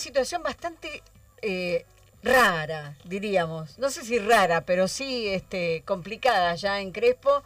situación bastante rara, diríamos. No sé si rara, pero sí complicada ya en Crespo,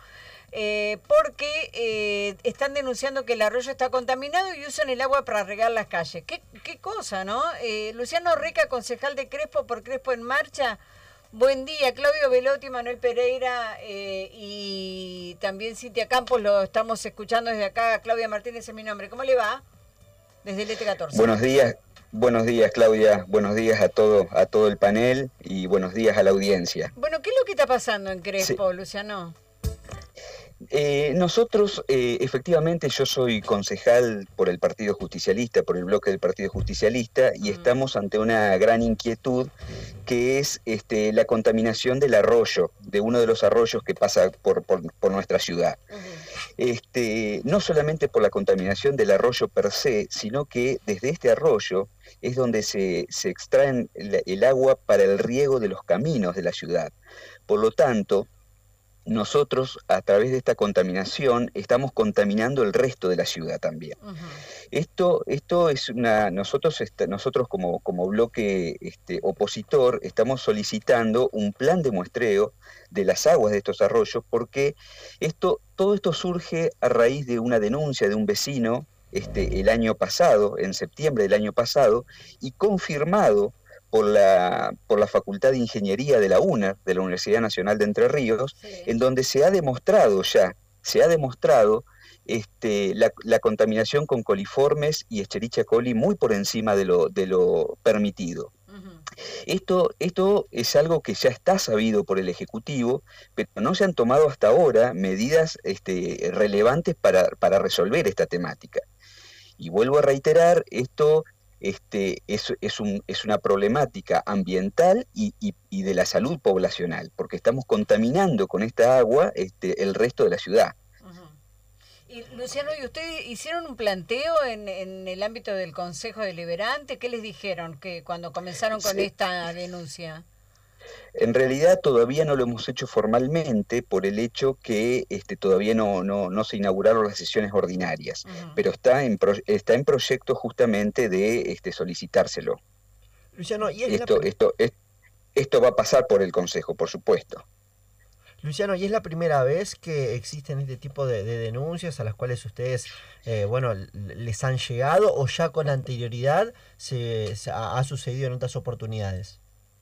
porque están denunciando que el arroyo está contaminado y usan el agua para regar las calles. ¿Qué cosa, no? Luciano Reca, concejal de Crespo por Crespo en Marcha. Buen día, Claudio Velotti, Manuel Pereira y también Cintia Campos, lo estamos escuchando desde acá. Claudia Martínez es mi nombre. ¿Cómo le va? Desde el ET14. Buenos días Claudia, buenos días a todo el panel y buenos días a la audiencia. Bueno, ¿qué es lo que está pasando en Crespo, sí, Luciano? Nosotros, efectivamente, yo soy concejal por el Partido Justicialista, por el bloque del Partido Justicialista, y estamos ante una gran inquietud que es la contaminación del arroyo, de uno de los arroyos que pasa por nuestra ciudad. No solamente por la contaminación del arroyo per se, sino que desde este arroyo es donde se extrae el agua para el riego de los caminos de la ciudad. Por lo tanto, nosotros, a través de esta contaminación, estamos contaminando el resto de la ciudad también. Esto es nosotros como bloque opositor, estamos solicitando un plan de muestreo de las aguas de estos arroyos, porque todo esto surge a raíz de una denuncia de un vecino el año pasado, en septiembre del año pasado, y confirmado por la Facultad de Ingeniería de la UNER, de la Universidad Nacional de Entre Ríos, sí, en donde se ha demostrado la contaminación con coliformes y Escherichia coli muy por encima de lo permitido. Esto es algo que ya está sabido por el Ejecutivo, pero no se han tomado hasta ahora medidas relevantes para resolver esta temática. Y vuelvo a reiterar, esto es una problemática ambiental y de la salud poblacional, porque estamos contaminando con esta agua el resto de la ciudad. Y Luciano, ¿y ustedes hicieron un planteo en el ámbito del Consejo Deliberante? ¿Qué les dijeron que cuando comenzaron con esta denuncia? En realidad todavía no lo hemos hecho formalmente por el hecho que todavía no se inauguraron las sesiones ordinarias, pero está en proyecto justamente de solicitárselo. Luciano, ¿y esto va a pasar por el Consejo, por supuesto. Luciano, ¿y es la primera vez que existen este tipo de denuncias a las cuales ustedes, les han llegado, o ya con anterioridad ha sucedido en otras oportunidades?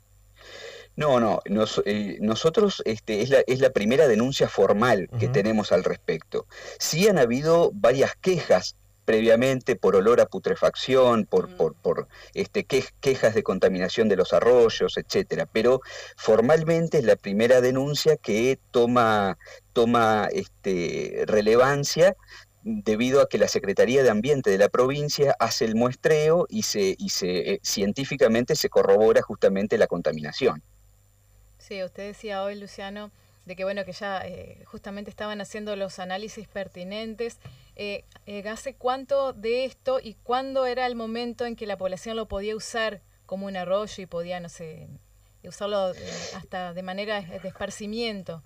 Nosotros es la primera denuncia formal que tenemos al respecto. Sí han habido varias quejas previamente por olor a putrefacción, por quejas de contaminación de los arroyos, etcétera, pero formalmente es la primera denuncia que toma relevancia, debido a que la Secretaría de Ambiente de la provincia hace el muestreo y científicamente se corrobora justamente la contaminación. Sí, usted decía hoy, Luciano, de que bueno, que ya justamente estaban haciendo los análisis pertinentes. ¿Hace cuánto de esto y cuándo era el momento en que la población lo podía usar como un arroyo y podía, no sé, usarlo hasta de manera de esparcimiento?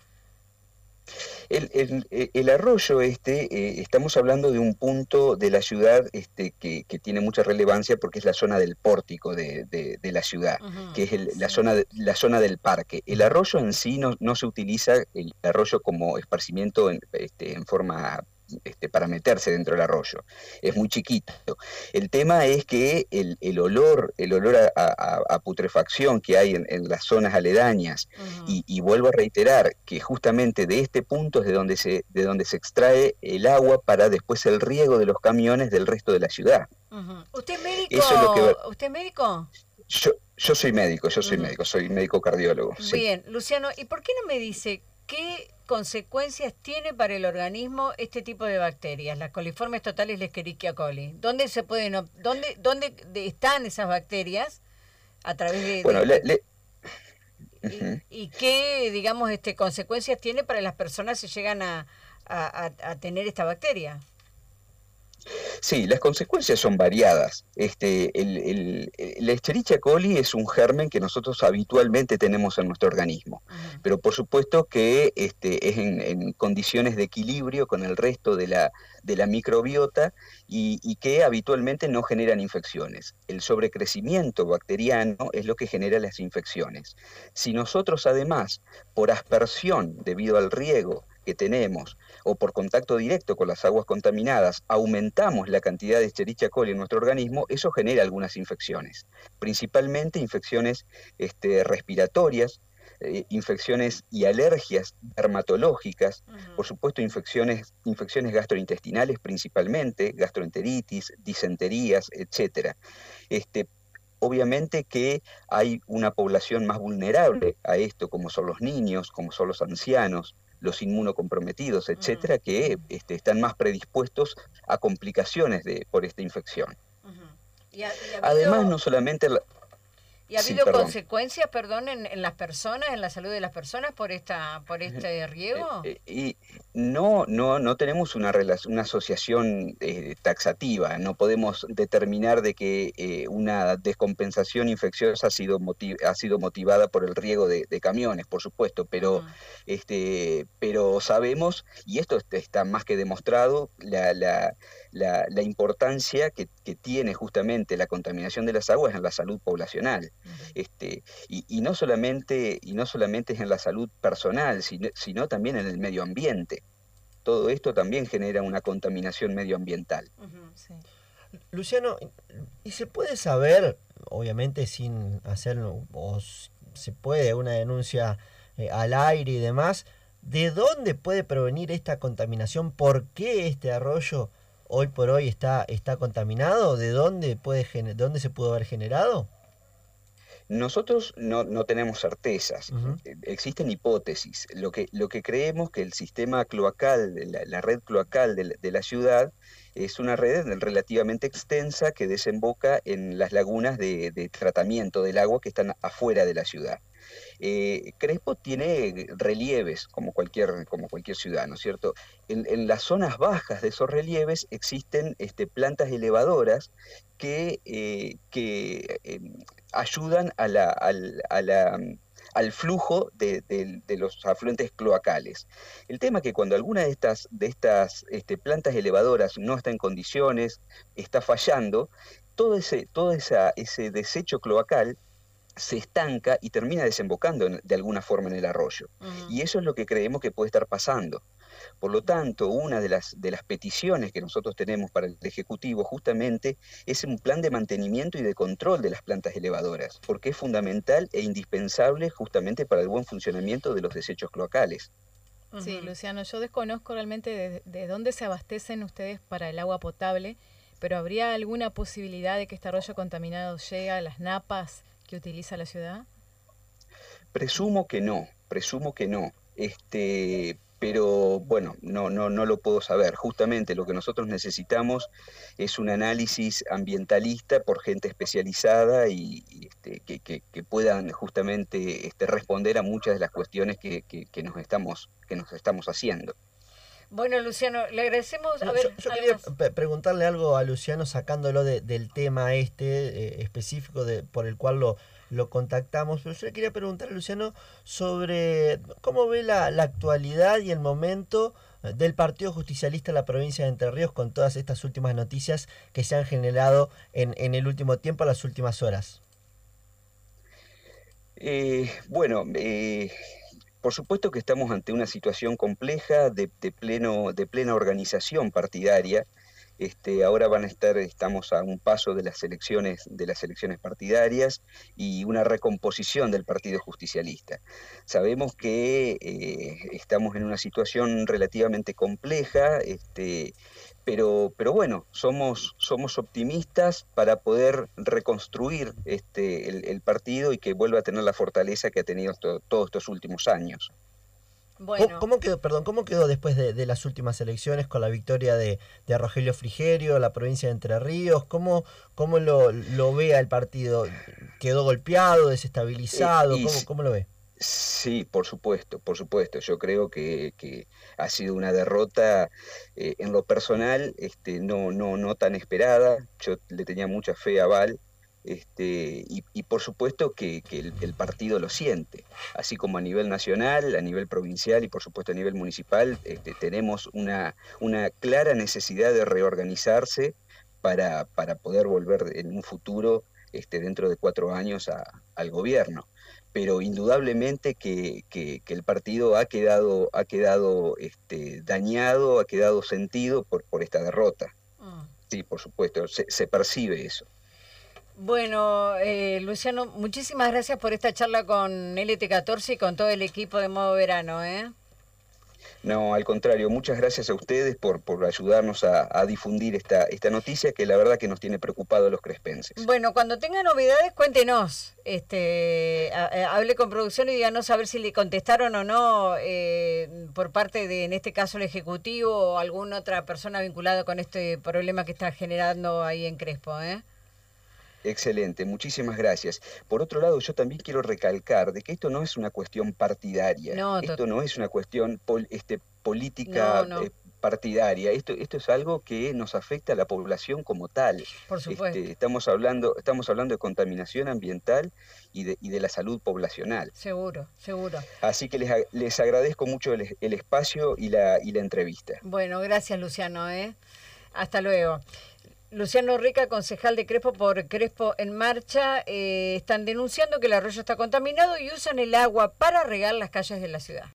El arroyo estamos hablando de un punto de la ciudad que tiene mucha relevancia porque es la zona del pórtico de la ciudad, que es la zona del parque. El arroyo en sí no se utiliza el arroyo como esparcimiento en forma para meterse dentro del arroyo, es muy chiquito. El tema es que el olor a putrefacción que hay en las zonas aledañas, y vuelvo a reiterar que justamente de este punto es de donde se extrae el agua para después el riego de los camiones del resto de la ciudad. ¿Usted es médico? Eso es lo que... ¿Usted es médico? Yo soy médico, soy médico cardiólogo. Bien, sí. Luciano, ¿y por qué no me dice qué consecuencias tiene para el organismo este tipo de bacterias, las coliformes totales y la Escherichia coli? ¿Dónde se pueden, dónde están esas bacterias a través de... Bueno, ¿Y qué, digamos, consecuencias tiene para las personas si llegan a tener esta bacteria? Sí, las consecuencias son variadas. La Escherichia coli es un germen que nosotros habitualmente tenemos en nuestro organismo, pero por supuesto que es en condiciones de equilibrio con el resto de la microbiota y que habitualmente no generan infecciones. El sobrecrecimiento bacteriano es lo que genera las infecciones. Si nosotros además, por aspersión debido al riego que tenemos, o por contacto directo con las aguas contaminadas, aumentamos la cantidad de Escherichia coli en nuestro organismo, eso genera algunas infecciones, principalmente infecciones respiratorias, infecciones y alergias dermatológicas, por supuesto infecciones gastrointestinales principalmente, gastroenteritis, disenterías, etc. Obviamente que hay una población más vulnerable a esto, como son los niños, como son los ancianos, los inmunocomprometidos, etcétera, que están más predispuestos a complicaciones por esta infección. Además, no solamente... ¿Y ha habido consecuencias, perdón, en las personas, en la salud de las personas por este riego? Y no tenemos una asociación taxativa. No podemos determinar de que una descompensación infecciosa ha sido motivada por el riego de camiones, por supuesto, pero sabemos, y esto está más que demostrado, la importancia que tiene justamente la contaminación de las aguas en la salud poblacional. Y no solamente es en la salud personal, sino también en el medio ambiente. Todo esto también genera una contaminación medioambiental. Sí. Luciano, ¿y se puede saber, obviamente sin hacerlo, o se puede una denuncia al aire y demás, de dónde puede provenir esta contaminación? ¿Por qué este arroyo hoy por hoy está contaminado? ¿De dónde se pudo haber generado? Nosotros no tenemos certezas, existen hipótesis. Lo que creemos que el sistema cloacal, la red cloacal de la ciudad, es una red relativamente extensa que desemboca en las lagunas de tratamiento del agua que están afuera de la ciudad. Crespo tiene relieves como cualquier ciudad, ¿no es cierto? En las zonas bajas de esos relieves existen plantas elevadoras que ayudan al flujo de los afluentes cloacales. El tema es que cuando alguna de estas plantas elevadoras no está en condiciones, está fallando, todo ese desecho cloacal se estanca y termina desembocando de alguna forma en el arroyo. Y eso es lo que creemos que puede estar pasando. Por lo tanto, una de las peticiones que nosotros tenemos para el Ejecutivo justamente es un plan de mantenimiento y de control de las plantas elevadoras, porque es fundamental e indispensable justamente para el buen funcionamiento de los desechos cloacales. Sí, Luciano, yo desconozco realmente de dónde se abastecen ustedes para el agua potable, pero ¿habría alguna posibilidad de que este arroyo contaminado llegue a las napas que utiliza la ciudad? Presumo que no, pero bueno, no lo puedo saber. Justamente lo que nosotros necesitamos es un análisis ambientalista por gente especializada y que puedan justamente responder a muchas de las cuestiones que nos estamos haciendo. Bueno, Luciano, le agradecemos. Yo quería preguntarle algo a Luciano, sacándolo del tema específico por el cual lo contactamos, pero yo le quería preguntar a Luciano sobre cómo ve la actualidad y el momento del Partido Justicialista en la provincia de Entre Ríos con todas estas últimas noticias que se han generado en el último tiempo, las últimas horas. Por supuesto que estamos ante una situación compleja de plena organización partidaria. Ahora estamos a un paso de las elecciones partidarias y una recomposición del Partido Justicialista. Sabemos que estamos en una situación relativamente compleja, pero bueno, somos optimistas para poder reconstruir el partido y que vuelva a tener la fortaleza que ha tenido todos estos últimos años. Bueno. ¿Cómo quedó después de las últimas elecciones con la victoria de Rogelio Frigerio, la provincia de Entre Ríos? ¿Cómo lo ve al partido? ¿Quedó golpeado, desestabilizado? ¿Cómo lo ve? Sí, por supuesto, por supuesto. Yo creo que ha sido una derrota en lo personal, no tan esperada. Yo le tenía mucha fe a Val, y por supuesto que el partido lo siente, así como a nivel nacional, a nivel provincial y por supuesto a nivel municipal, tenemos una clara necesidad de reorganizarse para poder volver en un futuro, dentro de 4 años al gobierno. Pero indudablemente que el partido ha quedado dañado, ha quedado sentido por esta derrota. Sí, por supuesto, se percibe eso. Bueno, Luciano, muchísimas gracias por esta charla con LT14 y con todo el equipo de Modo Verano, ¿eh? No, al contrario, muchas gracias a ustedes por ayudarnos a difundir esta noticia que la verdad que nos tiene preocupados los crespenses. Bueno, cuando tenga novedades, cuéntenos. Hable con producción y díganos a ver si le contestaron o no por parte de, en este caso, el Ejecutivo o alguna otra persona vinculada con este problema que está generando ahí en Crespo, ¿eh? Excelente, muchísimas gracias. Por otro lado, yo también quiero recalcar de que esto no es una cuestión partidaria, No, esto no es una cuestión política no. Partidaria, esto es algo que nos afecta a la población como tal. Por supuesto. Estamos hablando de contaminación ambiental y de la salud poblacional. Seguro, seguro. Así que les agradezco mucho el espacio y la entrevista. Bueno, gracias, Luciano, ¿eh? Hasta luego. Luciano Rica, concejal de Crespo por Crespo en Marcha, están denunciando que el arroyo está contaminado y usan el agua para regar las calles de la ciudad.